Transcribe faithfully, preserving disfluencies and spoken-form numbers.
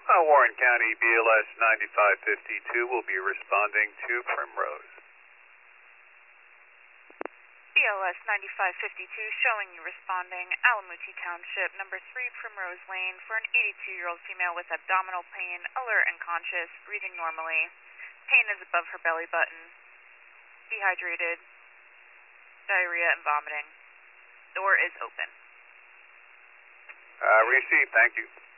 Uh, Warren County B L S ninety-five fifty-two will be responding to Primrose. B L S ninety-five fifty-two showing you responding, Alamuti Township, number three Primrose Lane, for an eighty-two-year-old female with abdominal pain, alert and conscious, breathing normally. Pain is above her belly button. Dehydrated, diarrhea and vomiting. Door is open. Uh, received, thank you.